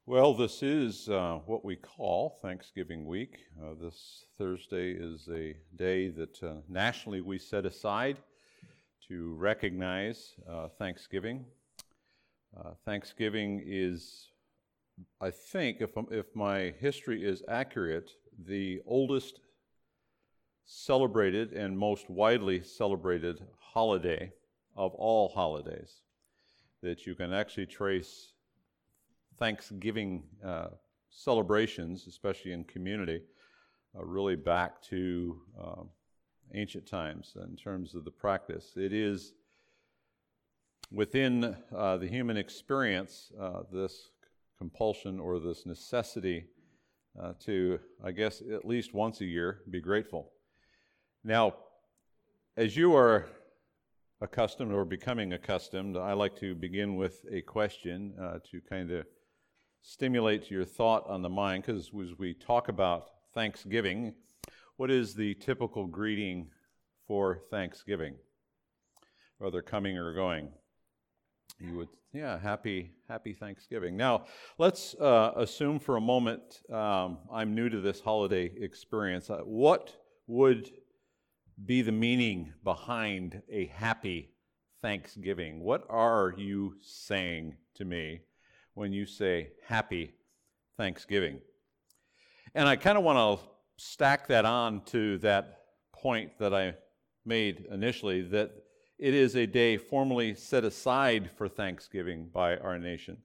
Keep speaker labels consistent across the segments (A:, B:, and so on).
A: Well, this is what we call Thanksgiving week. This Thursday is a day that nationally we set aside to recognize Thanksgiving. Thanksgiving is, I think, if my history is accurate, the oldest celebrated and most widely celebrated holiday of all holidays, that you can actually trace Thanksgiving celebrations, especially in community, really back to ancient times in terms of the practice. It is within the human experience, this compulsion or this necessity to, I guess, at least once a year, be grateful. Now, as you are accustomed or becoming accustomed, I like to begin with a question to kind of stimulate your thought on the mind, because as we talk about Thanksgiving, what is the typical greeting for Thanksgiving, whether coming or going? You would, happy Thanksgiving. Now, let's assume for a moment I'm new to this holiday experience. What would be the meaning behind a happy Thanksgiving? What are you saying to me when you say happy Thanksgiving? And I kind of want to stack that on to that point that I made initially, that it is a day formally set aside for Thanksgiving by our nation.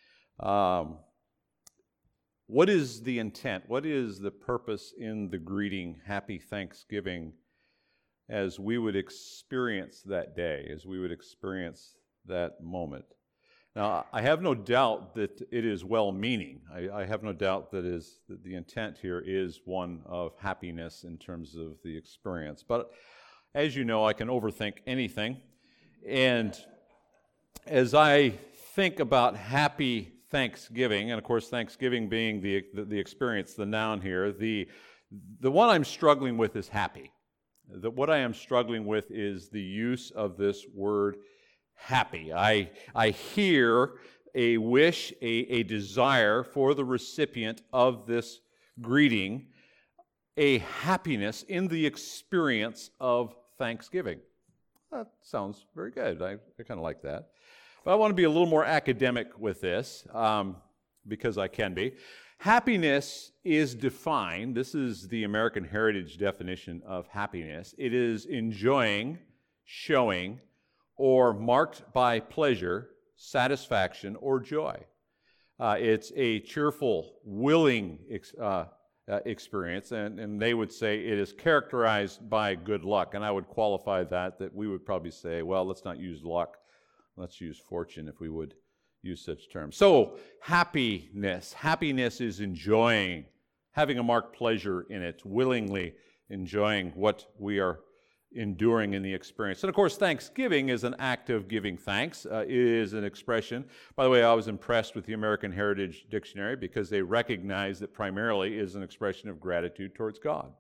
A: What is the intent? What is the purpose in the greeting happy Thanksgiving as we would experience that day, as we would experience that moment? Now, I have no doubt that it is well-meaning. I have no doubt that the intent here is one of happiness in terms of the experience. But as you know, I can overthink anything. And as I think about happy Thanksgiving, and of course Thanksgiving being the experience, the noun here, the one I'm struggling with is happy. What I am struggling with is the use of this word happy. I hear a wish, a desire for the recipient of this greeting, a happiness in the experience of Thanksgiving. That sounds very good. I kind of like that. But I want to be a little more academic with this, because I can be. Happiness is defined, this is the American Heritage definition of happiness. It is enjoying, showing, or marked by pleasure, satisfaction, or joy. It's a cheerful, willing experience, and they would say it is characterized by good luck. And I would qualify that we would probably say, well, let's not use luck, let's use fortune if we would use such terms. So, happiness is enjoying, having a marked pleasure in it, willingly enjoying what we are enduring in the experience. And of course, Thanksgiving is an act of giving thanks. It is an expression. By the way, I was impressed with the American Heritage Dictionary because they recognize that primarily is an expression of gratitude towards God.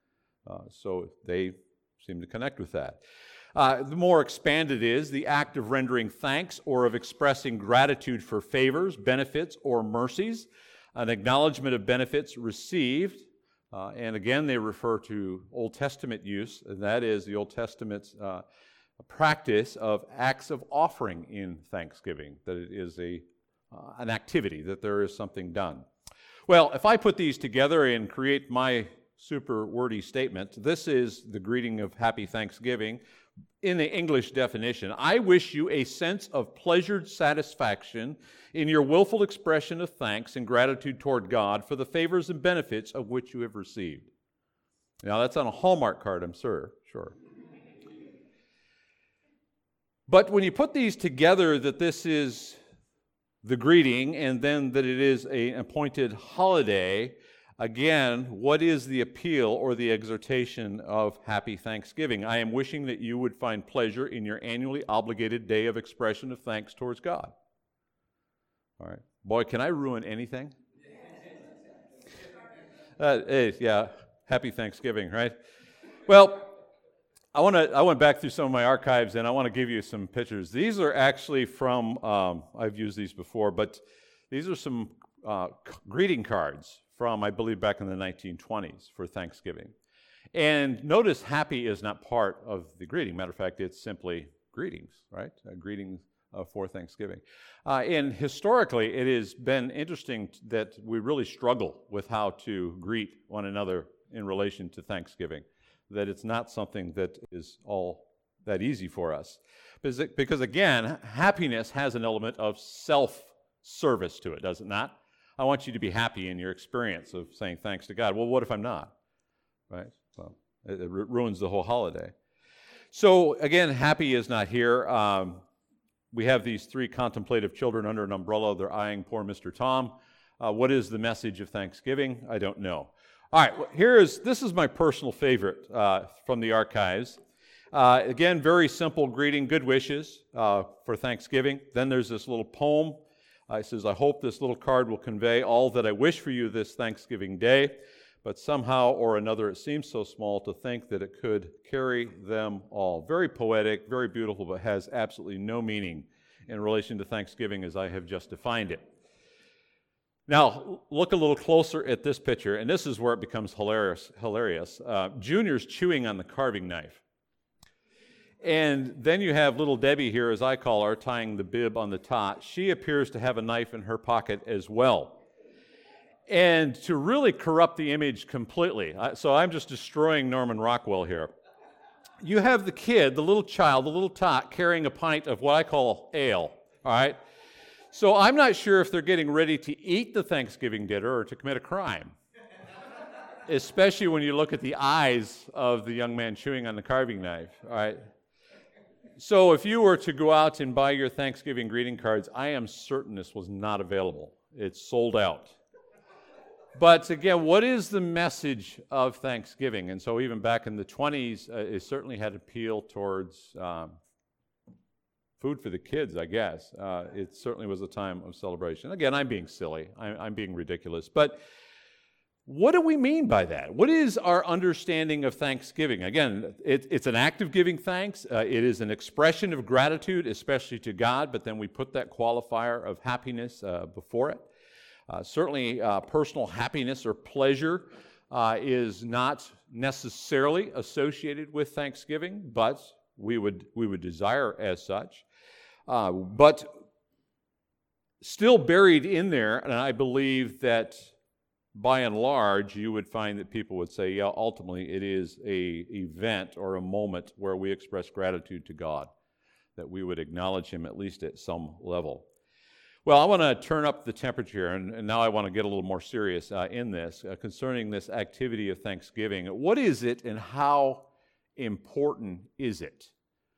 A: So they seem to connect with that. The more expanded is the act of rendering thanks or of expressing gratitude for favors, benefits, or mercies, an acknowledgement of benefits received. And again, they refer to Old Testament use, and that is the Old Testament's practice of acts of offering in Thanksgiving, that it is an activity, that there is something done. Well, if I put these together and create my super wordy statement, this is the greeting of Happy Thanksgiving in the English definition. I wish you a sense of pleasured satisfaction in your willful expression of thanks and gratitude toward God for the favors and benefits of which you have received. Now, that's on a Hallmark card, I'm sure. But when you put these together, that this is the greeting and then that it is an appointed holiday, again, what is the appeal or the exhortation of Happy Thanksgiving? I am wishing that you would find pleasure in your annually obligated day of expression of thanks towards God. All right. Boy, can I ruin anything? Happy Thanksgiving, right? Well, I went back through some of my archives, and I want to give you some pictures. These are actually from, I've used these before, but these are some greeting cards from, I believe, back in the 1920s for Thanksgiving. And notice happy is not part of the greeting. Matter of fact, it's simply greetings, right? Greetings for Thanksgiving. And historically, it has been interesting that we really struggle with how to greet one another in relation to Thanksgiving, that it's not something that is all that easy for us. Because again, happiness has an element of self-service to it, does it not? I want you to be happy in your experience of saying thanks to God. Well, what if I'm not? Right? Well, it ruins the whole holiday. So again, happy is not here. We have these three contemplative children under an umbrella. They're eyeing poor Mr. Tom. What is the message of Thanksgiving? I don't know. All right, this is my personal favorite from the archives. Again, very simple greeting, good wishes for Thanksgiving. Then there's this little poem. It says, I hope this little card will convey all that I wish for you this Thanksgiving day, but somehow or another it seems so small to think that it could carry them all. Very poetic, very beautiful, but has absolutely no meaning in relation to Thanksgiving as I have just defined it. Now, look a little closer at this picture, and this is where it becomes hilarious. Junior's chewing on the carving knife. And then you have little Debbie here, as I call her, tying the bib on the tot. She appears to have a knife in her pocket as well. And to really corrupt the image completely, so I'm just destroying Norman Rockwell here. You have the kid, the little child, the little tot, carrying a pint of what I call ale, all right? So I'm not sure if they're getting ready to eat the Thanksgiving dinner or to commit a crime, especially when you look at the eyes of the young man chewing on the carving knife, all right? So if you were to go out and buy your Thanksgiving greeting cards, I am certain this was not available. It's sold out. But again, what is the message of Thanksgiving? And so even back in the 20s, it certainly had appeal towards food for the kids, I guess. It certainly was a time of celebration. Again, I'm being silly. I'm being ridiculous. But what do we mean by that? What is our understanding of Thanksgiving? Again, it's an act of giving thanks. It is an expression of gratitude, especially to God, but then we put that qualifier of happiness before it. Certainly, personal happiness or pleasure is not necessarily associated with Thanksgiving, but we would desire as such. But still buried in there, and I believe that by and large, you would find that people would say, yeah, ultimately it is an event or a moment where we express gratitude to God, that we would acknowledge Him at least at some level. Well, I want to turn up the temperature, and now I want to get a little more serious in this, concerning this activity of Thanksgiving. What is it and how important is it?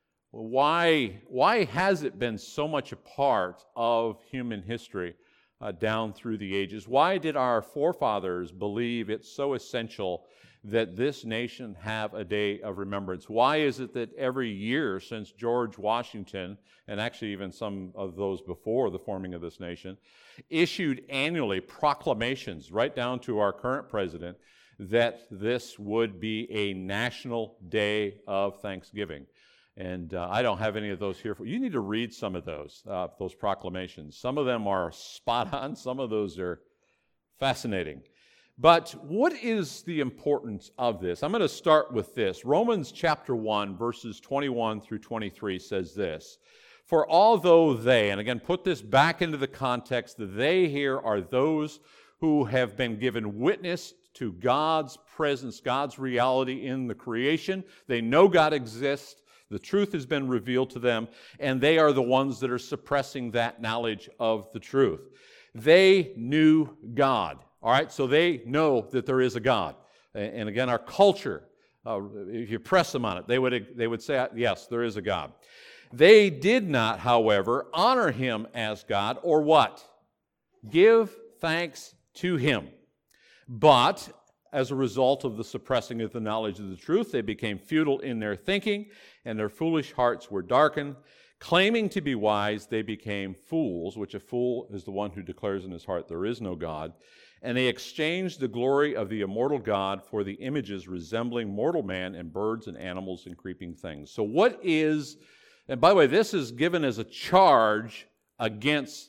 A: Why has it been so much a part of human history down through the ages? Why did our forefathers believe it's so essential that this nation have a day of remembrance? Why is it that every year since George Washington, and actually even some of those before the forming of this nation, issued annually proclamations right down to our current president that this would be a national day of Thanksgiving? And I don't have any of those here. You need to read some of those proclamations. Some of them are spot on. Some of those are fascinating. But what is the importance of this? I'm going to start with this. Romans chapter 1, verses 21 through 23 says this. For although they, and again, put this back into the context, the they here are those who have been given witness to God's presence, God's reality in the creation. They know God exists. The truth has been revealed to them, and they are the ones that are suppressing that knowledge of the truth. They knew God, all right? So they know that there is a God. And again, our culture, if you press them on it, they would say, yes, there is a God. They did not, however, honor Him as God, or what? Give thanks to Him. But as a result of the suppressing of the knowledge of the truth, they became futile in their thinking, and their foolish hearts were darkened. Claiming to be wise, they became fools, which a fool is the one who declares in his heart there is no God. And they exchanged the glory of the immortal God for the images resembling mortal man and birds and animals and creeping things. So what is, and by the way, this is given as a charge against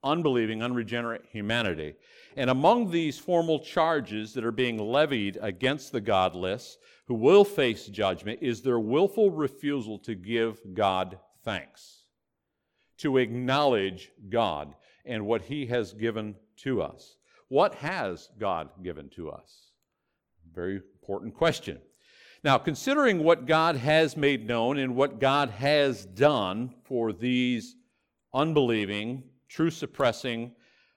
A: unbelieving, unregenerate humanity. And among these formal charges that are being levied against the godless who will face judgment is their willful refusal to give God thanks, to acknowledge God and what He has given to us. What has God given to us? Very important question. Now, considering what God has made known and what God has done for these unbelieving, truth-suppressing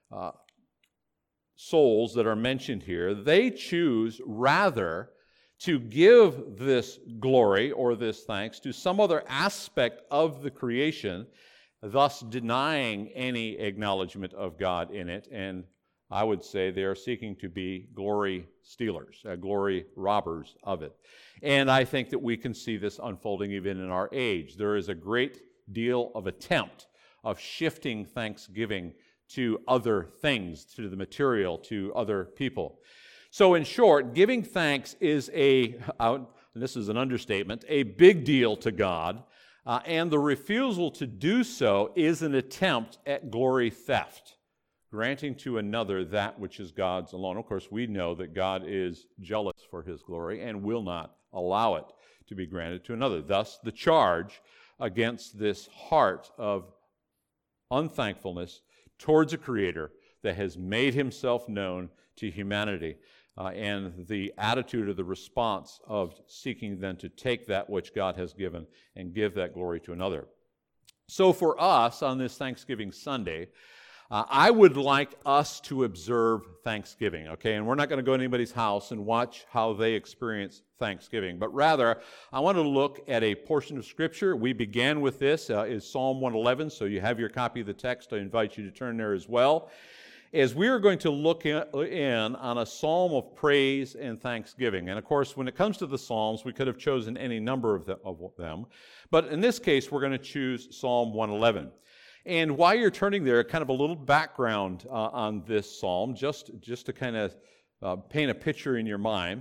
A: souls that are mentioned here, they choose rather to give this glory or this thanks to some other aspect of the creation, thus denying any acknowledgement of God in it. And I would say they are seeking to be glory stealers, glory robbers of it. And I think that we can see this unfolding even in our age. There is a great deal of attempt of shifting thanksgiving to other things, to the material, to other people. So in short, giving thanks is and this is an understatement, a big deal to God, and the refusal to do so is an attempt at glory theft, granting to another that which is God's alone. Of course, we know that God is jealous for His glory and will not allow it to be granted to another. Thus, the charge against this heart of unthankfulness towards a Creator that has made Himself known to humanity, and the attitude or the response of seeking then to take that which God has given and give that glory to another. So for us on this Thanksgiving Sunday, I would like us to observe Thanksgiving, okay? And we're not going to go to anybody's house and watch how they experience Thanksgiving, but rather, I want to look at a portion of Scripture. We began with this, is Psalm 111, so you have your copy of the text. I invite you to turn there as well, as we are going to look in on a psalm of praise and thanksgiving. And of course, when it comes to the Psalms, we could have chosen any number of them, but in this case, we're going to choose Psalm 111. And while you're turning there, kind of a little background on this psalm, just to kind of paint a picture in your mind.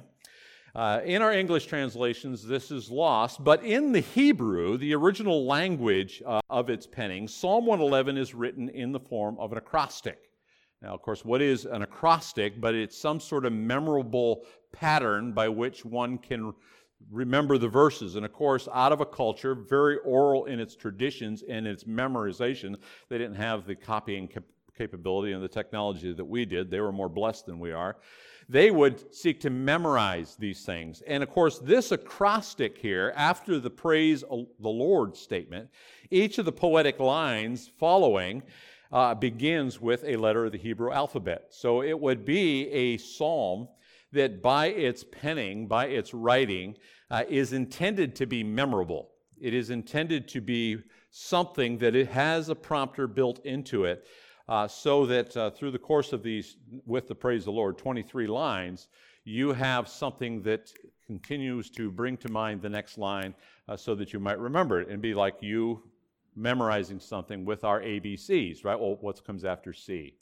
A: In our English translations, this is lost, but in the Hebrew, the original language of its penning, Psalm 111 is written in the form of an acrostic. Now, of course, what is an acrostic? But it's some sort of memorable pattern by which one can remember the verses. And of course, out of a culture very oral in its traditions and its memorization, they didn't have the copying capability and the technology that we did. They were more blessed than we are. They would seek to memorize these things. And of course, this acrostic here, after the praise the Lord statement, each of the poetic lines following begins with a letter of the Hebrew alphabet. So it would be a psalm that by its penning, by its writing, is intended to be memorable. It is intended to be something that it has a prompter built into it, so that through the course of these, with the praise of the Lord, 23 lines, you have something that continues to bring to mind the next line so that you might remember it and be like you memorizing something with our ABCs, right? Well, what comes after C?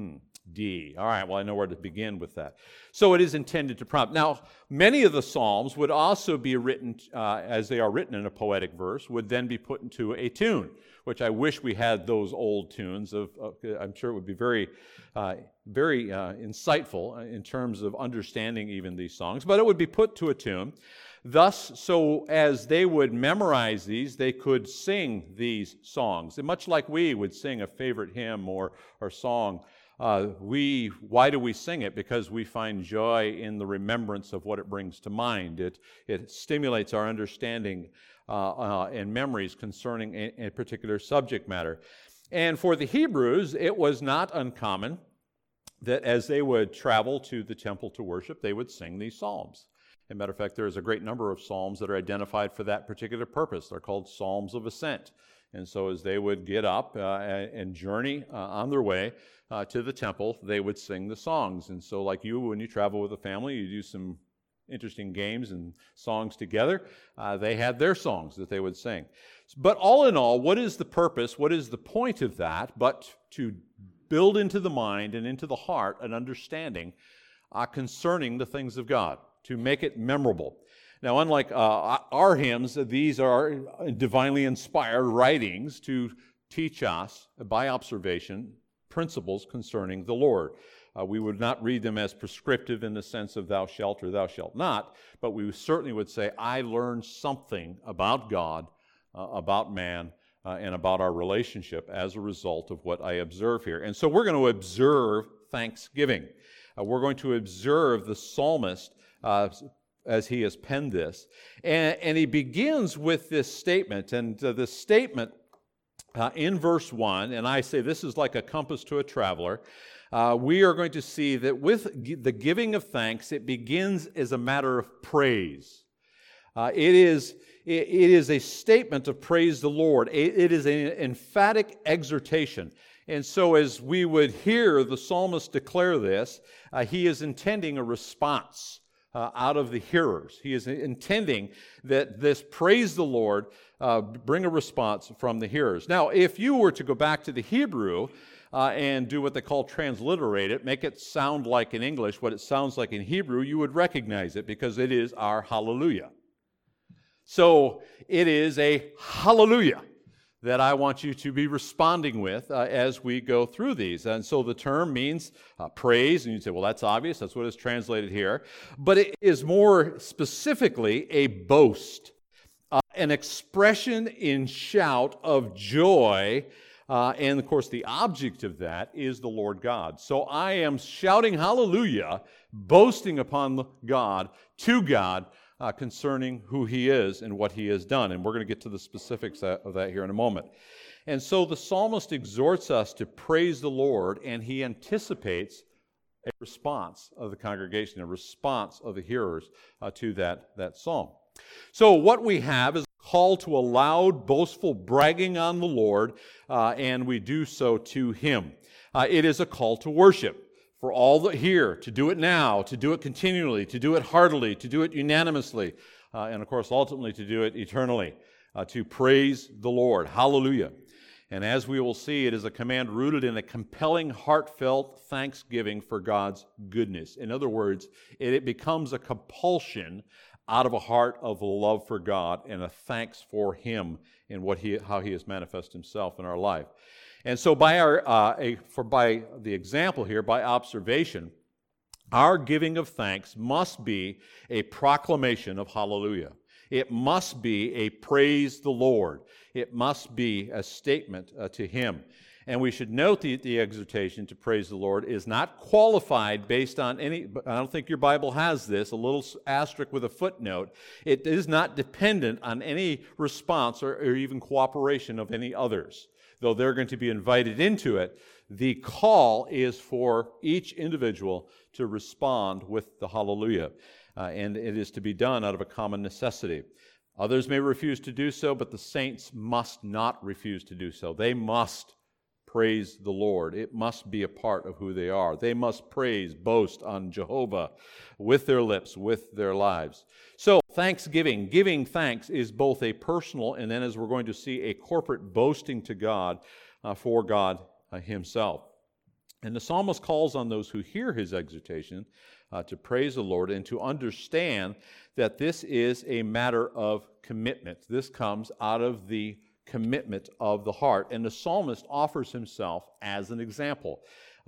A: D. All right, well, I know where to begin with that. So it is intended to prompt. Now, many of the Psalms would also be written, as they are written in a poetic verse, would then be put into a tune, which I wish we had those old tunes. I'm sure it would be very insightful in terms of understanding even these songs, but it would be put to a tune. Thus, so as they would memorize these, they could sing these songs. And much like we would sing a favorite hymn or song, why do we sing it? Because we find joy in the remembrance of what it brings to mind. It stimulates our understanding and memories concerning a particular subject matter. And for the Hebrews, it was not uncommon that as they would travel to the temple to worship, they would sing these psalms. As a matter of fact, there is a great number of psalms that are identified for that particular purpose. They're called Psalms of Ascent. And so as they would get up and journey on their way to the temple, they would sing the songs. And so like you, when you travel with a family, you do some interesting games and songs together. They had their songs that they would sing. But all in all, what is the purpose? What is the point of that? But to build into the mind and into the heart an understanding concerning the things of God, to make it memorable. Now, unlike our hymns, these are divinely inspired writings to teach us, by observation, principles concerning the Lord. We would not read them as prescriptive in the sense of thou shalt or thou shalt not, but we certainly would say, I learned something about God, about man, and about our relationship as a result of what I observe here. And so we're going to observe thanksgiving. We're going to observe the psalmist as he has penned this. And he begins with this statement, and the statement in verse 1, and I say this is like a compass to a traveler, we are going to see that with the giving of thanks, it begins as a matter of praise. It is a statement of praise the Lord. It is an emphatic exhortation. And so as we would hear the psalmist declare this, he is intending a response out of the hearers. He is intending that this praise the Lord bring a response from the hearers. Now, if you were to go back to the Hebrew and do what they call transliterate it, make it sound like in English what it sounds like in Hebrew, you would recognize it because it is our hallelujah. So it is a hallelujah that I want you to be responding with as we go through these. And so the term means praise, and you'd say, well, that's obvious, that's what is translated here. But it is more specifically a boast, an expression in shout of joy, and of course the object of that is the Lord God. So I am shouting hallelujah, boasting upon God, to God, concerning who He is and what He has done. And we're going to get to the specifics of that here in a moment. And so the psalmist exhorts us to praise the Lord, and he anticipates a response of the congregation, a response of the hearers to that psalm. So what we have is a call to a loud, boastful bragging on the Lord, and we do so to Him. It is a call to worship. For all that here, to do it now, to do it continually, to do it heartily, to do it unanimously, and of course ultimately to do it eternally, to praise the Lord. Hallelujah. And as we will see, it is a command rooted in a compelling, heartfelt thanksgiving for God's goodness. In other words, it becomes a compulsion out of a heart of love for God and a thanks for Him and how He has manifested Himself in our life. And so by the example here, by observation, our giving of thanks must be a proclamation of hallelujah. It must be a praise the Lord. It must be a statement to Him. And we should note the exhortation to praise the Lord is not qualified based on any, I don't think your Bible has this, a little asterisk with a footnote. It is not dependent on any response or even cooperation of any others. Though they're going to be invited into it, the call is for each individual to respond with the hallelujah. And it is to be done out of a common necessity. Others may refuse to do so, but the saints must not refuse to do so. They must praise the Lord. It must be a part of who they are. They must praise, boast on Jehovah with their lips, with their lives. So thanksgiving, giving thanks is both a personal and then, as we're going to see, a corporate boasting to God for God Himself. And the psalmist calls on those who hear his exhortation to praise the Lord and to understand that this is a matter of commitment. This comes out of the commitment of the heart. And the psalmist offers himself as an example.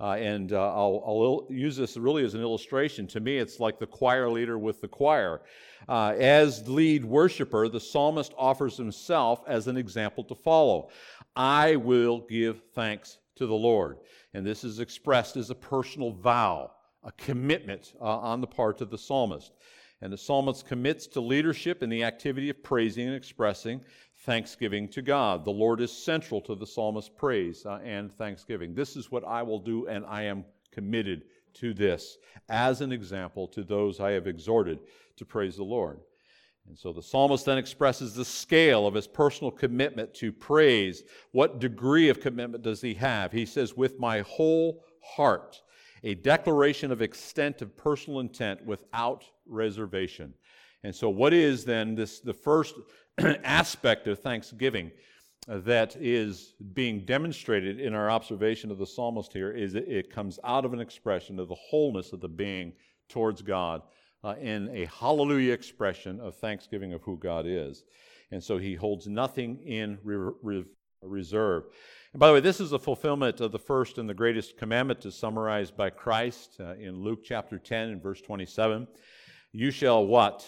A: I'll use this really as an illustration. To me, it's like the choir leader with the choir. As lead worshiper, the psalmist offers himself as an example to follow. I will give thanks to the Lord. And this is expressed as a personal vow, a commitment on the part of the psalmist. And the psalmist commits to leadership in the activity of praising and expressing thanksgiving to God. The Lord is central to the psalmist's praise and thanksgiving. This is what I will do, and I am committed to this as an example to those I have exhorted to praise the Lord. And so the psalmist then expresses the scale of his personal commitment to praise. What degree of commitment does he have? He says, with my whole heart, a declaration of extent of personal intent without reservation. And so what is then the first aspect of thanksgiving that is being demonstrated in our observation of the psalmist here is it comes out of an expression of the wholeness of the being towards God in a hallelujah expression of thanksgiving of who God is. And so he holds nothing in reserve. And by the way, this is a fulfillment of the first and the greatest commandment as summarized by Christ in Luke chapter 10 and verse 27. You shall what?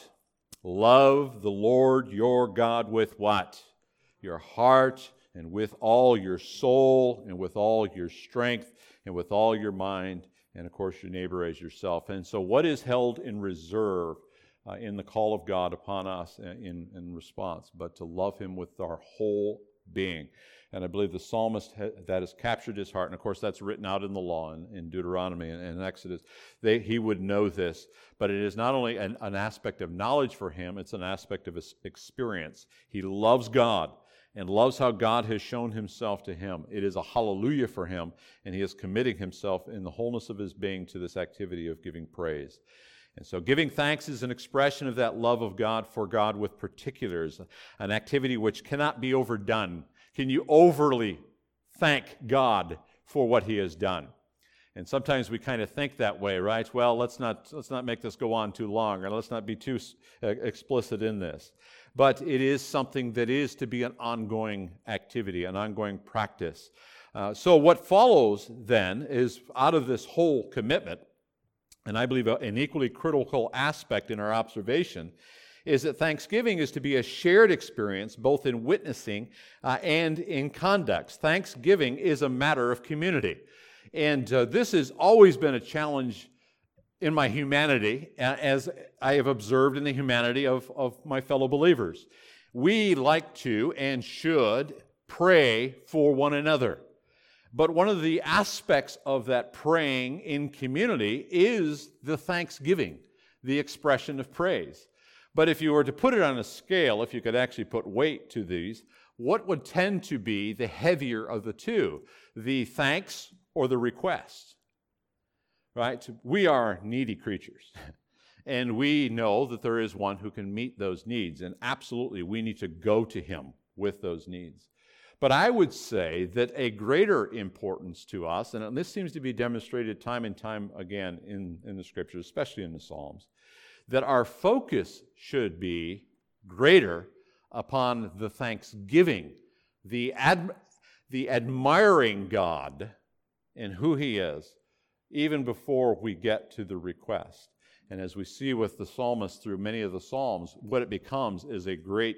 A: Love the Lord your God with what? Your heart, and with all your soul, and with all your strength, and with all your mind, and of course your neighbor as yourself. And so what is held in reserve in the call of God upon us in response? But to love Him with our whole being. And I believe the psalmist that has captured his heart, and of course that's written out in the law in Deuteronomy and Exodus. He would know this, but it is not only an aspect of knowledge for him, it's an aspect of his experience. He loves God and loves how God has shown Himself to him. It is a hallelujah for him, and he is committing himself in the wholeness of his being to this activity of giving praise. And so giving thanks is an expression of that love of God for God with particulars, an activity which cannot be overdone. Can you overly thank God for what He has done? And sometimes we kind of think that way, right? Well, let's not make this go on too long, or let's not be too explicit in this. But it is something that is to be an ongoing activity, an ongoing practice. So what follows then is out of this whole commitment, and I believe an equally critical aspect in our observation, is that thanksgiving is to be a shared experience both in witnessing and in conduct. Thanksgiving is a matter of community. And this has always been a challenge in my humanity, as I have observed in the humanity of my fellow believers. We like to and should pray for one another. But one of the aspects of that praying in community is the thanksgiving, the expression of praise. But if you were to put it on a scale, if you could actually put weight to these, what would tend to be the heavier of the two? The thanks or the request? Right? We are needy creatures. And we know that there is one who can meet those needs. And absolutely, we need to go to Him with those needs. But I would say that a greater importance to us, and this seems to be demonstrated time and time again in the Scriptures, especially in the Psalms, that our focus should be greater upon the thanksgiving, the admiring God and who He is, even before we get to the request. And as we see with the psalmist through many of the Psalms, what it becomes is a great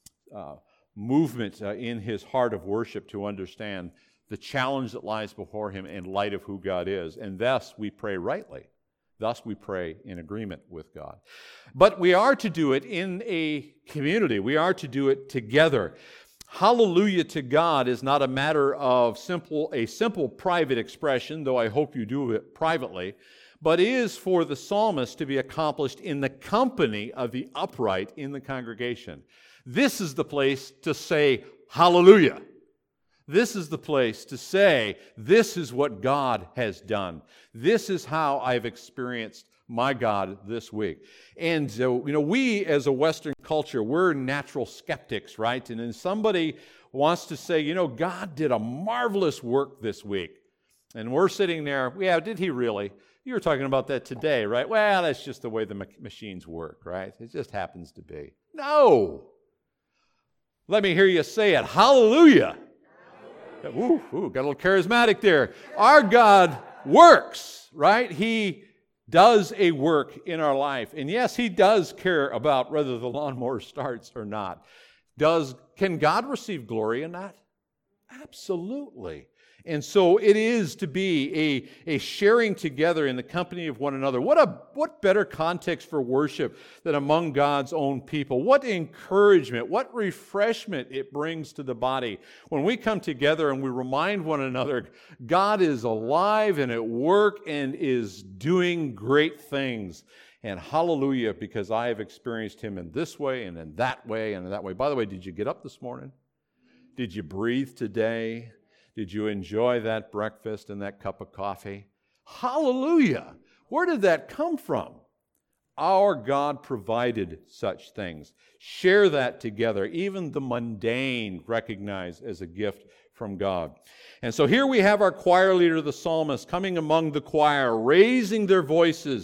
A: movement in his heart of worship to understand the challenge that lies before him in light of who God is. And thus we pray rightly. Thus we pray in agreement with God. But we are to do it in a community. We are to do it together. Hallelujah to God is not a matter of a simple private expression, though I hope you do it privately, but is for the psalmist to be accomplished in the company of the upright in the congregation. This is the place to say hallelujah. This is the place to say, this is what God has done. This is how I've experienced my God this week. And we as a Western culture, we're natural skeptics, right? And then somebody wants to say, God did a marvelous work this week. And we're sitting there, yeah, did He really? You were talking about that today, right? Well, that's just the way the machines work, right? It just happens to be. No. Let me hear you say it. Hallelujah. Ooh, got a little charismatic there. Our God works, right? He does a work in our life. And yes, He does care about whether the lawnmower starts or not. Can God receive glory in that? Absolutely. And so it is to be a sharing together in the company of one another. What better context for worship than among God's own people? What encouragement, what refreshment it brings to the body. When we come together and we remind one another, God is alive and at work and is doing great things. And hallelujah, because I have experienced Him in this way and in that way and in that way. By the way, did you get up this morning? Did you breathe today? Did you enjoy that breakfast and that cup of coffee? Hallelujah! Where did that come from? Our God provided such things. Share that together. Even the mundane recognize as a gift from God. And so here we have our choir leader, the psalmist, coming among the choir, raising their voices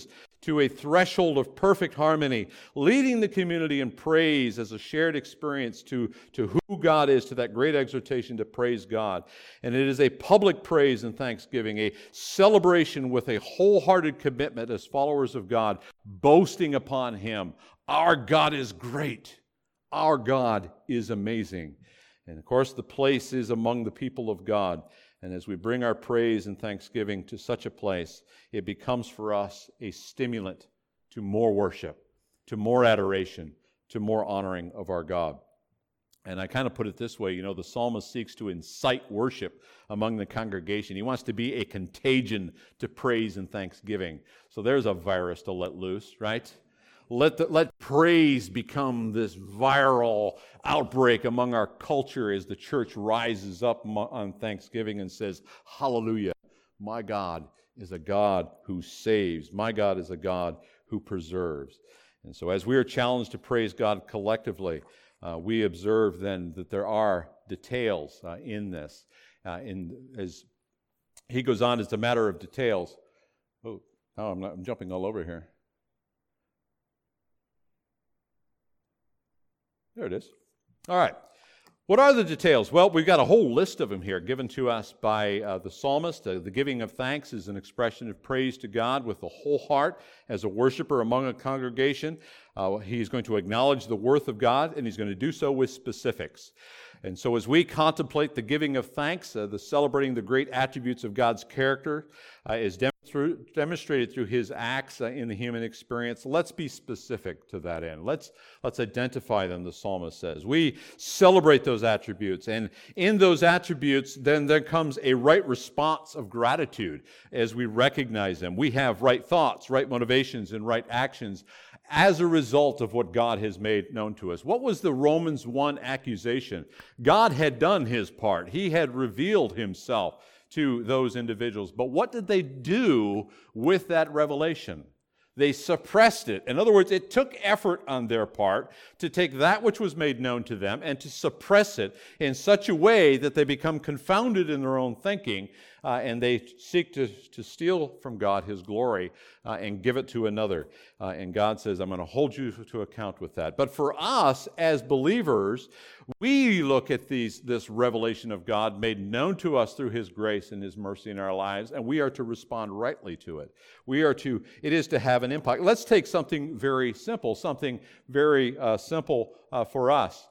A: to a threshold of perfect harmony, leading the community in praise as a shared experience to who God is, to that great exhortation to praise God. And it is a public praise and thanksgiving, a celebration with a wholehearted commitment as followers of God, boasting upon Him. Our God is great. Our God is amazing. And of course, the place is among the people of God. And as we bring our praise and thanksgiving to such a place, it becomes for us a stimulant to more worship, to more adoration, to more honoring of our God. And I kind of put it this way, the psalmist seeks to incite worship among the congregation. He wants to be a contagion to praise and thanksgiving. So there's a virus to let loose, right? Let praise become this viral outbreak among our culture as the church rises up on Thanksgiving and says, hallelujah, my God is a God who saves. My God is a God who preserves. And so as we are challenged to praise God collectively, we observe then that there are details in this. As he goes on, it's a matter of details. I'm jumping all over here. There it is. All right. What are the details? Well, we've got a whole list of them here given to us by the psalmist. The giving of thanks is an expression of praise to God with the whole heart as a worshiper among a congregation. He's going to acknowledge the worth of God, and he's going to do so with specifics. And so as we contemplate the giving of thanks, the celebrating the great attributes of God's character is demonstrated through his acts in the human experience. Let's be specific to that end. Let's identify them, the psalmist says. We celebrate those attributes, and in those attributes, then there comes a right response of gratitude as we recognize them. We have right thoughts, right motivations, and right actions as a result of what God has made known to us. What was the Romans 1 accusation? God had done his part. He had revealed himself to those individuals. But what did they do with that revelation? They suppressed it. In other words, it took effort on their part to take that which was made known to them and to suppress it in such a way that they become confounded in their own thinking, and they seek to steal from God his glory and give it to another. And God says, I'm going to hold you to account with that. But for us as believers, we look at this revelation of God made known to us through his grace and his mercy in our lives, and we are to respond rightly to it. It is to have an impact. Let's take something very simple for us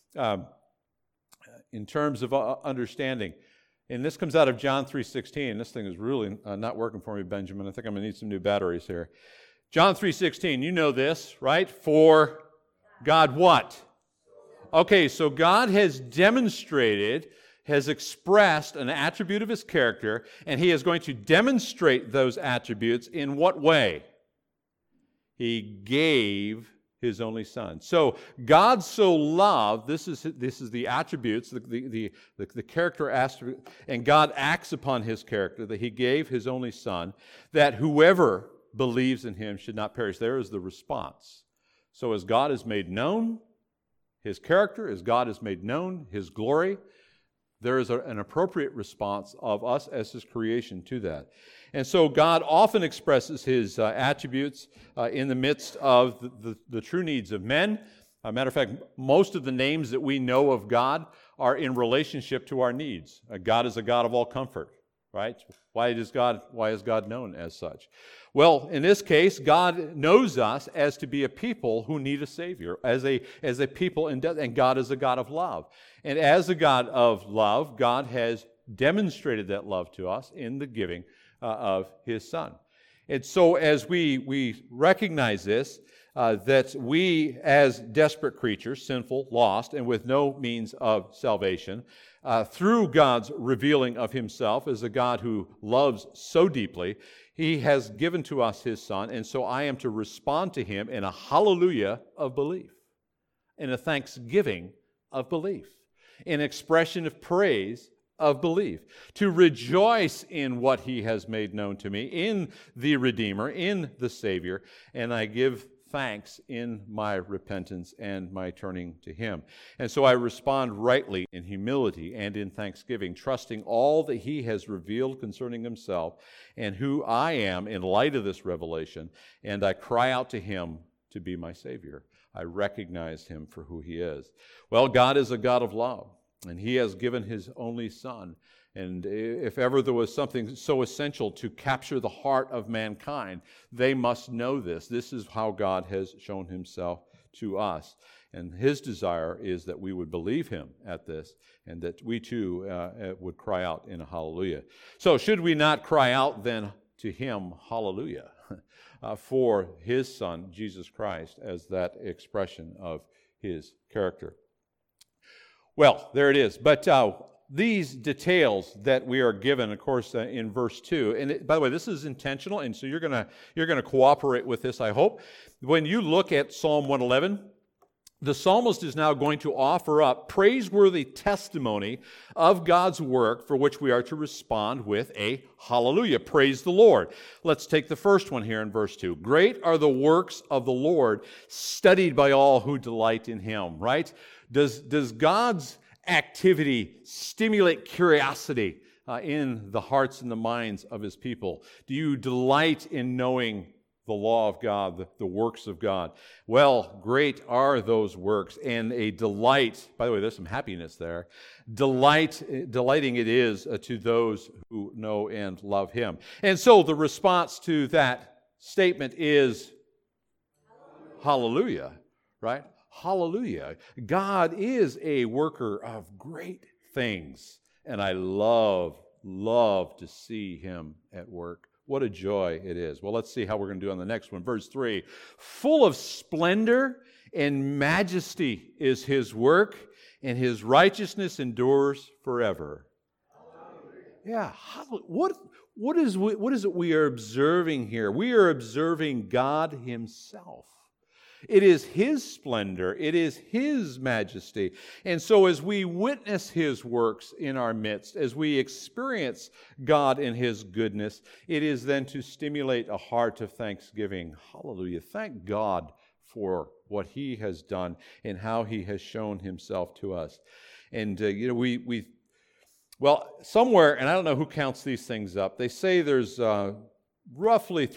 A: in terms of understanding. And this comes out of John 3:16. This thing is really not working for me, Benjamin. I think I'm going to need some new batteries here. John 3:16, you know this, right? For God what? Okay, so God has demonstrated, has expressed an attribute of his character, and he is going to demonstrate those attributes in what way? He gave his only son. So God so loved, this is the attributes, the character aspect, and God acts upon his character, that he gave his only son, that whoever believes in him should not perish. There is the response. So as God is made known, his character, as God is made known, his glory, there is an appropriate response of us as his creation to that. And so God often expresses his attributes in the midst of the true needs of men. As a matter of fact, most of the names that we know of God are in relationship to our needs. God is a God of all comfort, right? Why is God known as such? Well, in this case, God knows us as to be a people who need a Savior, as a people in death, and God is a God of love. And as a God of love, God has demonstrated that love to us in the giving of his Son. And so as we recognize this, that we as desperate creatures, sinful, lost, and with no means of salvation, through God's revealing of himself as a God who loves so deeply, he has given to us his Son, and so I am to respond to him in a hallelujah of belief, in a thanksgiving of belief, in expression of praise of belief, to rejoice in what he has made known to me, in the Redeemer, in the Savior, and I give thanks in my repentance and my turning to Him. And so I respond rightly in humility and in thanksgiving, trusting all that He has revealed concerning Himself and who I am in light of this revelation, and I cry out to Him to be my Savior. I recognize Him for who He is. Well, God is a God of love, and He has given His only Son. And if ever there was something so essential to capture the heart of mankind, they must know this. This is how God has shown Himself to us. And His desire is that we would believe Him at this, and that we too would cry out in a hallelujah. So should we not cry out then to Him, hallelujah, for His Son, Jesus Christ, as that expression of His character? Well, there it is. But these details that we are given, of course, in verse 2, and by the way, this is intentional, and so you're gonna cooperate with this, I hope. When you look at Psalm 111, the psalmist is now going to offer up praiseworthy testimony of God's work, for which we are to respond with a hallelujah. Praise the Lord. Let's take the first one here in verse 2. Great are the works of the Lord, studied by all who delight in Him, right? Does God's activity stimulate curiosity in the hearts and the minds of His people? Do you delight in knowing the law of God, the works of God? Well, great are those works, and a delight. By the way, there's some happiness there. Delighting it is to those who know and love Him. And so the response to that statement is hallelujah, right? Hallelujah. God is a worker of great things, and I love to see Him at work. What a joy it is. Well, let's see how we're going to do on the next one. Verse 3, full of splendor and majesty is His work, and His righteousness endures forever. Yeah, what is it we are observing here? We are observing God Himself. It is His splendor. It is His majesty. And so as we witness His works in our midst, as we experience God in His goodness, it is then to stimulate a heart of thanksgiving. Hallelujah. Thank God for what He has done and how He has shown Himself to us. And, well, somewhere, and I don't know who counts these things up, they say there's roughly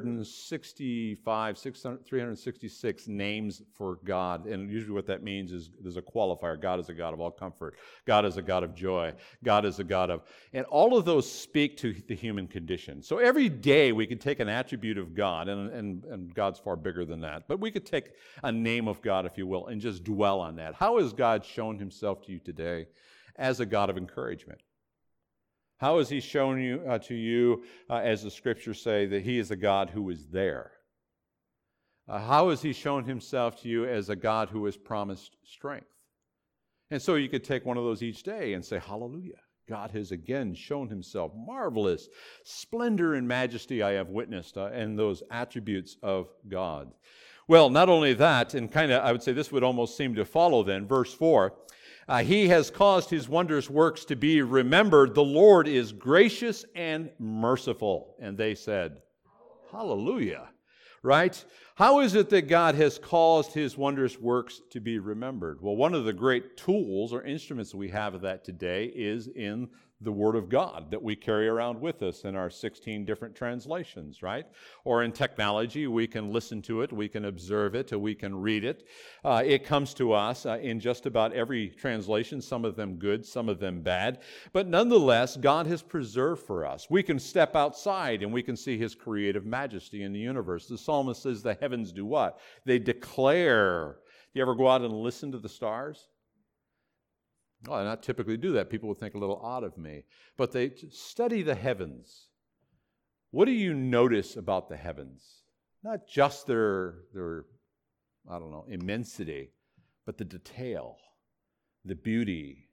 A: 366 names for God. And usually what that means is there's a qualifier. God is a God of all comfort. God is a God of joy. God is a God of... And all of those speak to the human condition. So every day we could take an attribute of God, and God's far bigger than that, but we could take a name of God, if you will, and just dwell on that. How has God shown Himself to you today as a God of encouragement? How has He shown to you, as the Scriptures say, that He is a God who is there? How has He shown Himself to you as a God who has promised strength? And so you could take one of those each day and say, hallelujah. God has again shown Himself marvelous. Splendor and majesty I have witnessed, and those attributes of God. Well, not only that, and I would say this would almost seem to follow then, verse 4, He has caused His wondrous works to be remembered. The Lord is gracious and merciful. And they said, hallelujah. Right? How is it that God has caused His wondrous works to be remembered? Well, one of the great tools or instruments we have of that today is in the Word of God that we carry around with us in our 16 different translations, right? Or in technology, we can listen to it, we can observe it, we can read it. It comes to us in just about every translation, some of them good, some of them bad. But nonetheless, God has preserved for us. We can step outside and we can see His creative majesty in the universe. The psalmist says the heavens do what? They declare. Do you ever go out and listen to the stars? Well, I not typically do that. People would think a little odd of me. But they study the heavens. What do you notice about the heavens? Not just their immensity, but the detail, the beauty,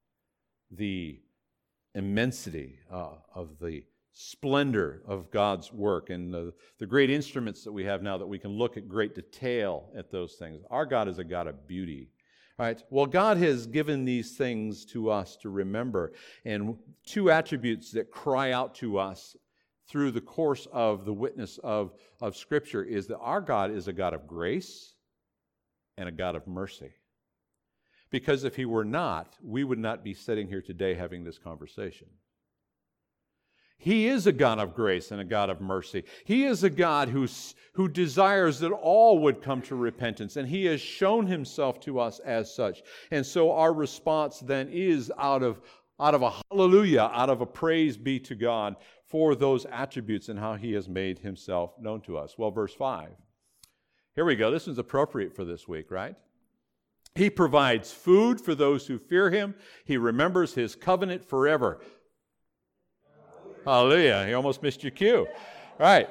A: the immensity of the splendor of God's work, and the great instruments that we have now that we can look at great detail at those things. Our God is a God of beauty. Right? Well, God has given these things to us to remember, and two attributes that cry out to us through the course of the witness of Scripture is that our God is a God of grace and a God of mercy. Because if He were not, we would not be sitting here today having this conversation. He is a God of grace and a God of mercy. He is a God who desires that all would come to repentance, and He has shown Himself to us as such. And so our response then is out of a hallelujah, out of a praise be to God for those attributes and how He has made Himself known to us. Well, verse 5. Here we go. This is appropriate for this week, right? He provides food for those who fear Him. He remembers His covenant forever. Hallelujah. You almost missed your cue. All right.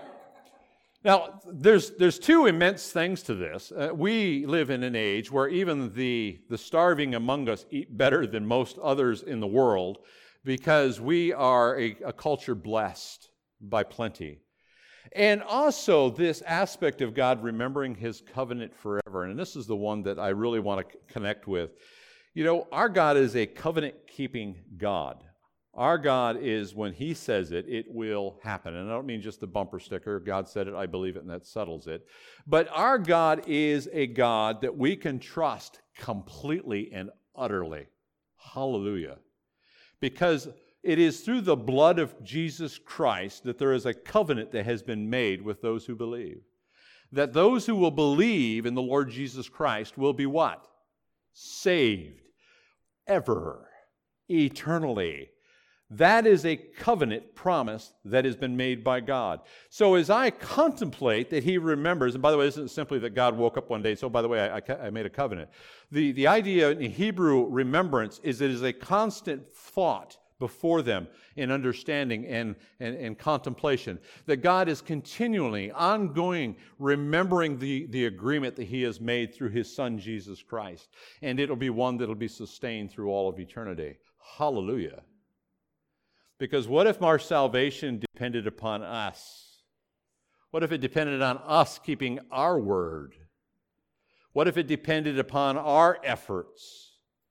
A: Now, there's two immense things to this. We live in an age where even the starving among us eat better than most others in the world because we are a culture blessed by plenty. And also this aspect of God remembering His covenant forever. And this is the one that I really want to connect with. You know, our God is a covenant-keeping God. Our God is, when He says it, it will happen. And I don't mean just the bumper sticker, God said it, I believe it, and that settles it. But our God is a God that we can trust completely and utterly. Hallelujah. Because it is through the blood of Jesus Christ that there is a covenant that has been made with those who believe. That those who will believe in the Lord Jesus Christ will be what? Saved. Ever. Eternally. That is a covenant promise that has been made by God. So as I contemplate that He remembers, and by the way, this isn't simply that God woke up one day, so by the way, I made a covenant. The idea in Hebrew remembrance is it is a constant thought before them in understanding and contemplation. That God is continually, ongoing, remembering the agreement that He has made through His Son, Jesus Christ. And it'll be one that'll be sustained through all of eternity. Hallelujah. Because what if our salvation depended upon us? What if it depended on us keeping our word? What if it depended upon our efforts?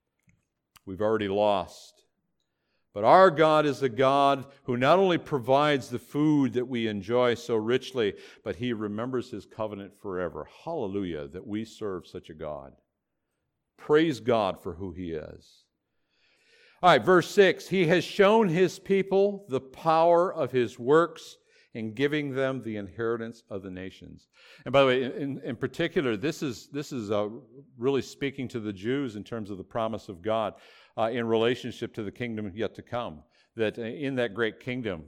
A: We've already lost. But our God is a God who not only provides the food that we enjoy so richly, but He remembers His covenant forever. Hallelujah, that we serve such a God. Praise God for who He is. All right, verse 6, He has shown His people the power of His works in giving them the inheritance of the nations. And by the way, in particular, this is really speaking to the Jews in terms of the promise of God in relationship to the kingdom yet to come. That in that great kingdom,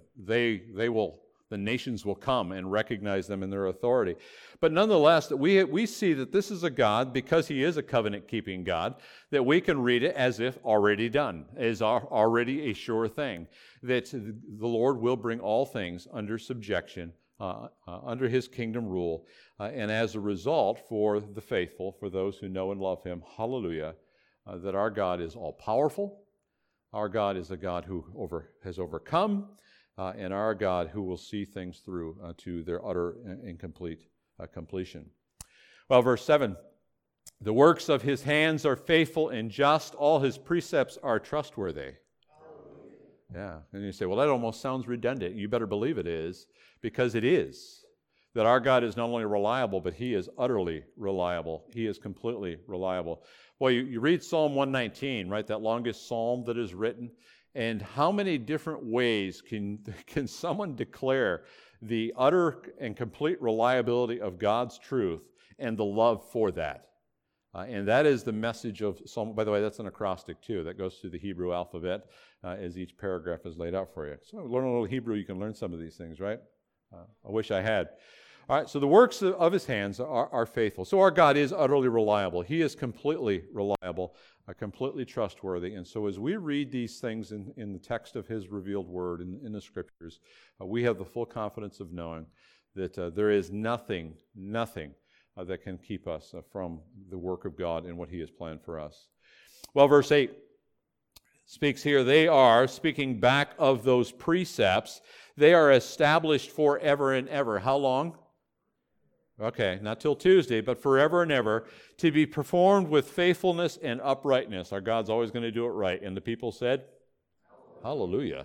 A: the nations will come and recognize them in their authority. But nonetheless, that we see that this is a God, because He is a covenant-keeping God, that we can read it as if already done, as already a sure thing, that the Lord will bring all things under subjection, under His kingdom rule, and as a result, for the faithful, for those who know and love Him, hallelujah, that our God is all-powerful, our God is a God who has overcome, and our God who will see things through to their utter and complete completion. Well, verse 7, the works of His hands are faithful and just. All His precepts are trustworthy. Yeah, and you say, well, that almost sounds redundant. You better believe it is, because it is. That our God is not only reliable, but He is utterly reliable. He is completely reliable. Well, you read Psalm 119, right, that longest psalm that is written, and how many different ways can someone declare the utter and complete reliability of God's truth and the love for that? And that is the message of Psalm. By the way, that's an acrostic too. That goes through the Hebrew alphabet as each paragraph is laid out for you. So learn a little Hebrew, you can learn some of these things, right? I wish I had. All right, so the works of His hands are faithful. So our God is utterly reliable. He is completely reliable, completely trustworthy. And so as we read these things in the text of His revealed word in the Scriptures, we have the full confidence of knowing that there is nothing that can keep us from the work of God and what He has planned for us. Well, verse 8 speaks here, they are, speaking back of those precepts, they are established forever and ever. How long? Okay, not till Tuesday, but forever and ever, to be performed with faithfulness and uprightness. Our God's always going to do it right. And the people said, Hallelujah.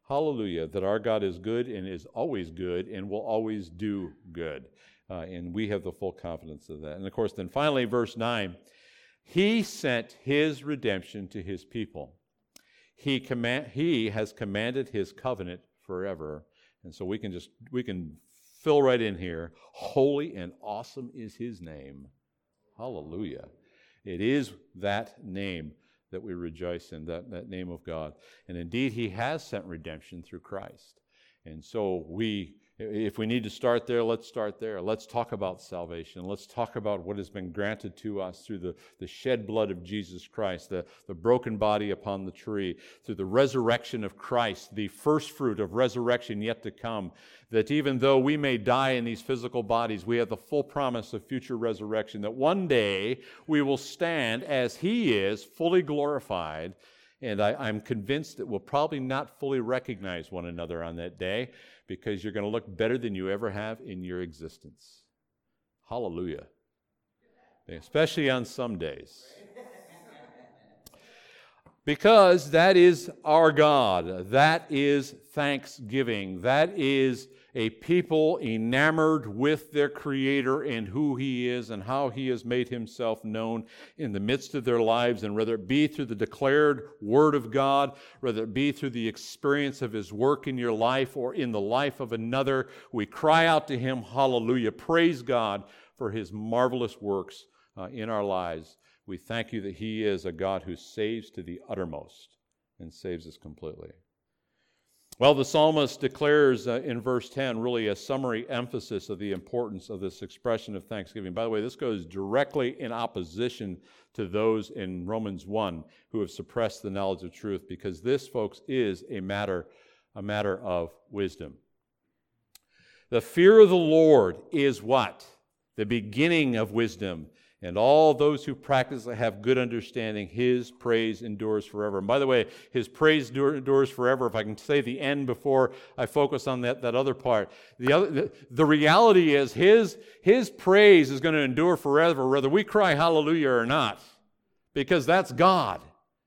A: Hallelujah, that our God is good and is always good and will always do good. And we have the full confidence of that. And of course, then finally, verse 9, He sent His redemption to His people. He has commanded His covenant forever. And so we can fill right in here. Holy and awesome is His name. Hallelujah. It is that name that we rejoice in, that name of God. And indeed, He has sent redemption through Christ. And so if we need to start there, let's start there. Let's talk about salvation. Let's talk about what has been granted to us through the shed blood of Jesus Christ, the broken body upon the tree, through the resurrection of Christ, the first fruit of resurrection yet to come, that even though we may die in these physical bodies, we have the full promise of future resurrection, that one day we will stand as He is, fully glorified. And I'm convinced that we'll probably not fully recognize one another on that day, because you're going to look better than you ever have in your existence. Hallelujah. Especially on some days. Because that is our God. That is thanksgiving. That is a people enamored with their Creator and who He is and how He has made Himself known in the midst of their lives. And whether it be through the declared Word of God, whether it be through the experience of His work in your life or in the life of another, we cry out to Him, hallelujah. Praise God for His marvelous works in our lives. We thank You that He is a God who saves to the uttermost and saves us completely. Well, the psalmist declares in verse 10 really a summary emphasis of the importance of this expression of thanksgiving. By the way, this goes directly in opposition to those in Romans 1 who have suppressed the knowledge of truth, because this, folks, is a matter of wisdom. The fear of the Lord is what? The beginning of wisdom. And all those who practice it have good understanding. His praise endures forever. And by the way, His praise endures forever. If I can say the end before I focus on that other part. The reality is His praise is going to endure forever, whether we cry hallelujah or not. Because that's God.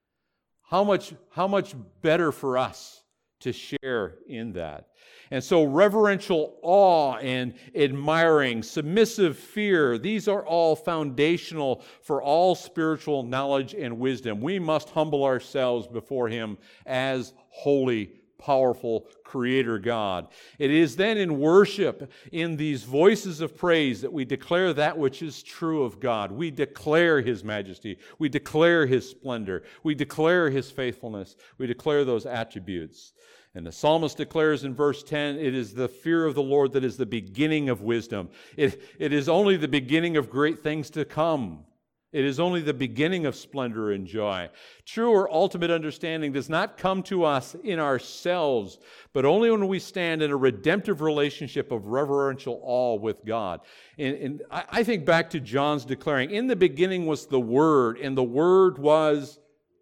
A: How much better for us to share in that. And so reverential awe and admiring, submissive fear, these are all foundational for all spiritual knowledge and wisdom. We must humble ourselves before Him as holy, powerful Creator God. It is then in worship, in these voices of praise, that we declare that which is true of God. We declare His majesty. We declare His splendor. We declare His faithfulness. We declare those attributes. And the psalmist declares in verse 10, it is the fear of the Lord that is the beginning of wisdom. It is only the beginning of great things to come. It is only the beginning of splendor and joy. True or ultimate understanding does not come to us in ourselves, but only when we stand in a redemptive relationship of reverential awe with God. And I think back to John's declaring, in the beginning was the Word, and the Word was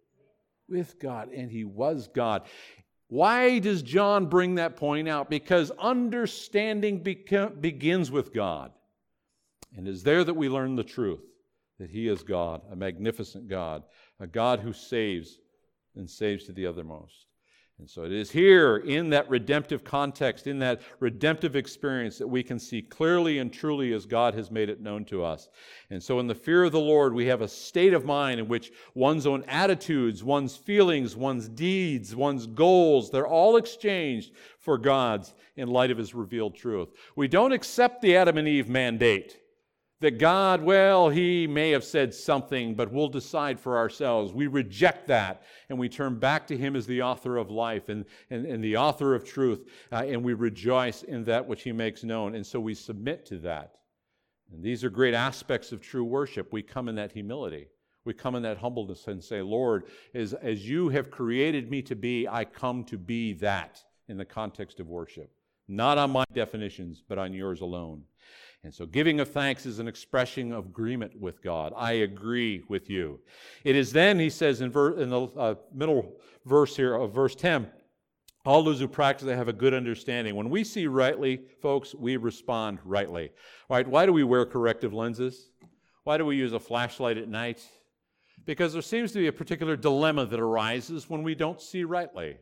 A: with God, and He was God. Why does John bring that point out? Because understanding begins with God. And it is there that we learn the truth, that He is God, a magnificent God, a God who saves and saves to the uttermost. And so it is here in that redemptive context, in that redemptive experience, that we can see clearly and truly as God has made it known to us. And so in the fear of the Lord, we have a state of mind in which one's own attitudes, one's feelings, one's deeds, one's goals, they're all exchanged for God's in light of His revealed truth. We don't accept the Adam and Eve mandate that God, well, He may have said something, but we'll decide for ourselves. We reject that, and we turn back to Him as the author of life and the author of truth, and we rejoice in that which He makes known, and so we submit to that. And these are great aspects of true worship. We come in that humility. We come in that humbleness and say, Lord, as You have created me to be, I come to be that in the context of worship. Not on my definitions, but on Yours alone. And so giving of thanks is an expression of agreement with God. I agree with You. It is then, he says in the middle verse here of verse 10, all those who practice it have a good understanding. When we see rightly, folks, we respond rightly. Right? Why do we wear corrective lenses? Why do we use a flashlight at night? Because there seems to be a particular dilemma that arises when we don't see rightly.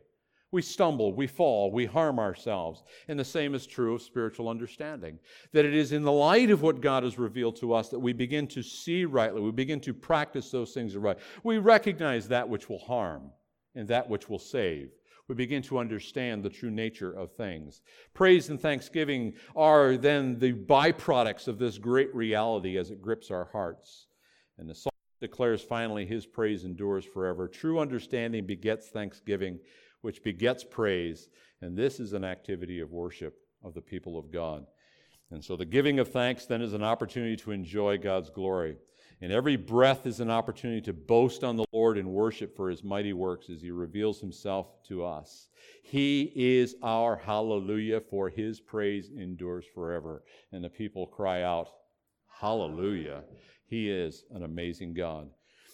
A: We stumble, we fall, we harm ourselves. And the same is true of spiritual understanding. That it is in the light of what God has revealed to us that we begin to see rightly, we begin to practice those things that are right. We recognize that which will harm and that which will save. We begin to understand the true nature of things. Praise and thanksgiving are then the byproducts of this great reality as it grips our hearts. And the psalm declares finally, His praise endures forever. True understanding begets thanksgiving, which begets praise, and this is an activity of worship of the people of God. And so the giving of thanks then is an opportunity to enjoy God's glory. And every breath is an opportunity to boast on the Lord and worship for His mighty works as He reveals Himself to us. He is our hallelujah, for His praise endures forever. And the people cry out, hallelujah. He is an amazing God.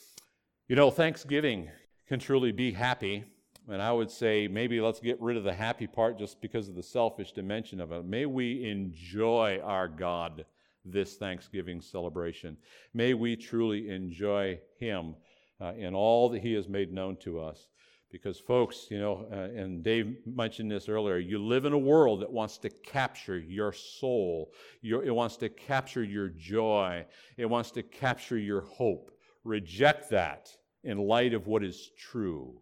A: You know, thanksgiving can truly be happy. And I would say maybe let's get rid of the happy part just because of the selfish dimension of it. May we enjoy our God this Thanksgiving celebration. May we truly enjoy Him in all that He has made known to us. Because folks, you know, and Dave mentioned this earlier, you live in a world that wants to capture your soul. It wants to capture your joy. It wants to capture your hope. Reject that in light of what is true.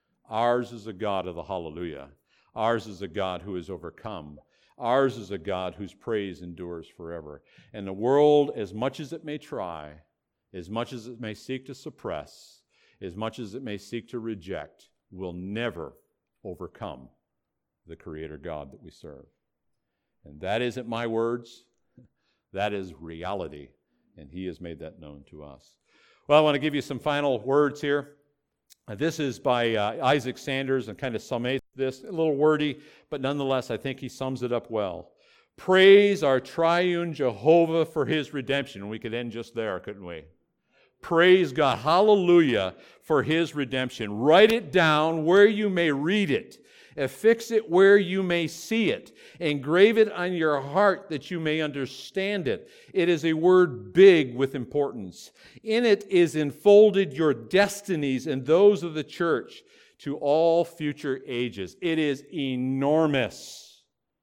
A: Ours is a God of the hallelujah. Ours is a God who is overcome. Ours is a God whose praise endures forever. And the world, as much as it may try, as much as it may seek to suppress, as much as it may seek to reject, will never overcome the Creator God that we serve. And that isn't my words. That is reality. And He has made that known to us. Well, I want to give you some final words here. This is by Isaac Sanders, and kind of summates this, a little wordy, but nonetheless, I think he sums it up well. Praise our triune Jehovah for His redemption. We could end just there, couldn't we? Praise God. Hallelujah for His redemption. Write it down where you may read it. Affix it where you may see it. Engrave it on your heart that you may understand it. It is a word big with importance. In it is enfolded your destinies and those of the church to all future ages. It is enormous.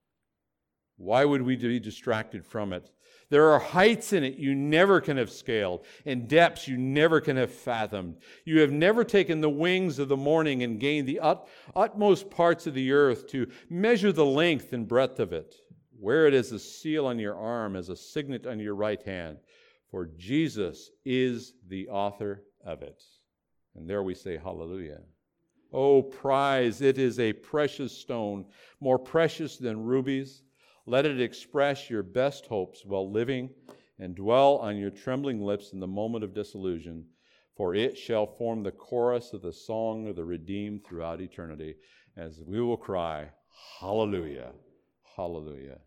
A: Why would we be distracted from it? There are heights in it you never can have scaled, and depths you never can have fathomed. You have never taken the wings of the morning and gained the utmost parts of the earth to measure the length and breadth of it. Wear it as a seal on your arm, as a signet on your right hand, for Jesus is the author of it. And there we say hallelujah. Oh, prize, it is a precious stone, more precious than rubies. Let it express your best hopes while living, and dwell on your trembling lips in the moment of disillusion, for it shall form the chorus of the song of the redeemed throughout eternity, as we will cry, hallelujah, hallelujah.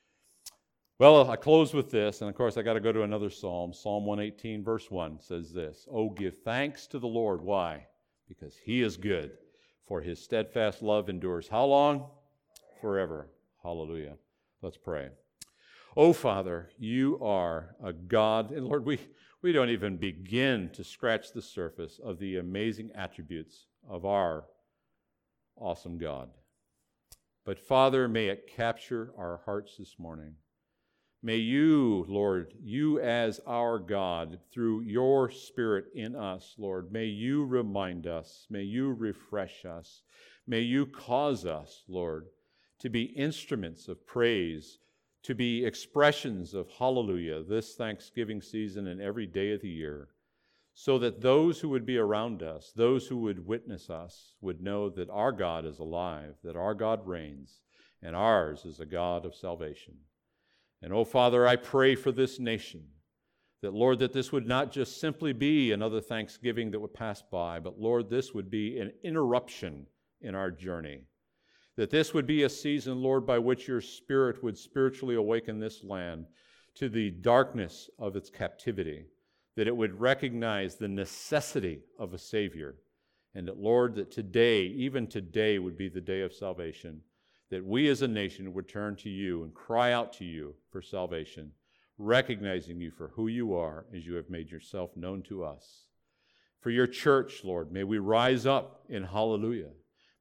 A: Well, I close with this, and of course I got to go to another psalm. Psalm 118, verse 1 says this, Oh, give thanks to the Lord. Why? Because He is good, for His steadfast love endures. How long? Forever. Hallelujah. Let's pray. Oh, Father, You are a God, and Lord, we don't even begin to scratch the surface of the amazing attributes of our awesome God. But Father, may it capture our hearts this morning. May You, Lord, You as our God, through Your Spirit in us, Lord, may You remind us, may You refresh us, may You cause us, Lord, to be instruments of praise, to be expressions of hallelujah this Thanksgiving season and every day of the year, so that those who would be around us, those who would witness us, would know that our God is alive, that our God reigns, and ours is a God of salvation. And oh, Father, I pray for this nation, that, Lord, that this would not just simply be another Thanksgiving that would pass by, but, Lord, this would be an interruption in our journey. That this would be a season, Lord, by which Your Spirit would spiritually awaken this land to the darkness of its captivity, that it would recognize the necessity of a Savior, and that, Lord, that today, even today, would be the day of salvation, that we as a nation would turn to You and cry out to You for salvation, recognizing You for who You are as You have made Yourself known to us. For Your church, Lord, may we rise up in hallelujah.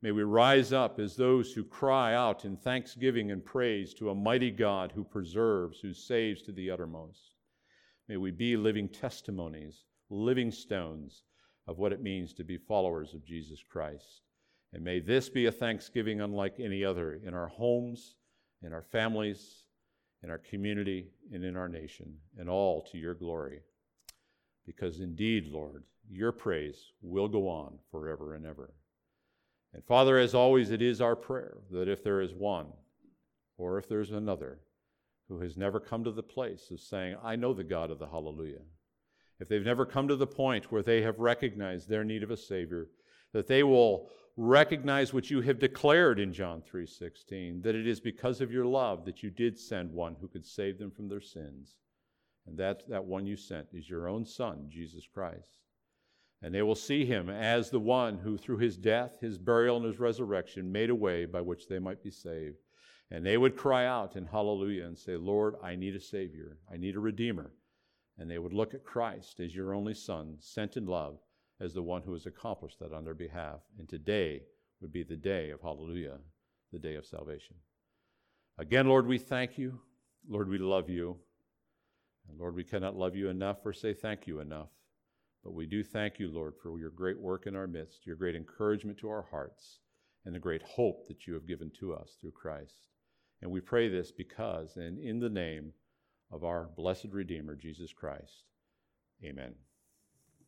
A: May we rise up as those who cry out in thanksgiving and praise to a mighty God who preserves, who saves to the uttermost. May we be living testimonies, living stones of what it means to be followers of Jesus Christ. And may this be a thanksgiving unlike any other in our homes, in our families, in our community, and in our nation, and all to your glory. Because indeed, Lord, your praise will go on forever and ever. And Father, as always, it is our prayer that if there is one, or if there's another, who has never come to the place of saying, I know the God of the hallelujah, if they've never come to the point where they have recognized their need of a Savior, that they will recognize what you have declared in John 3:16, that it is because of your love that you did send one who could save them from their sins. And that one you sent is your own Son, Jesus Christ. And they will see him as the one who, through his death, his burial, and his resurrection, made a way by which they might be saved. And they would cry out in hallelujah and say, Lord, I need a Savior. I need a Redeemer. And they would look at Christ as your only Son, sent in love, as the one who has accomplished that on their behalf. And today would be the day of hallelujah, the day of salvation. Again, Lord, we thank you. Lord, we love you. And Lord, we cannot love you enough or say thank you enough. But we do thank you, Lord, for your great work in our midst, your great encouragement to our hearts, and the great hope that you have given to us through Christ. And we pray this because and in the name of our blessed Redeemer, Jesus Christ. Amen.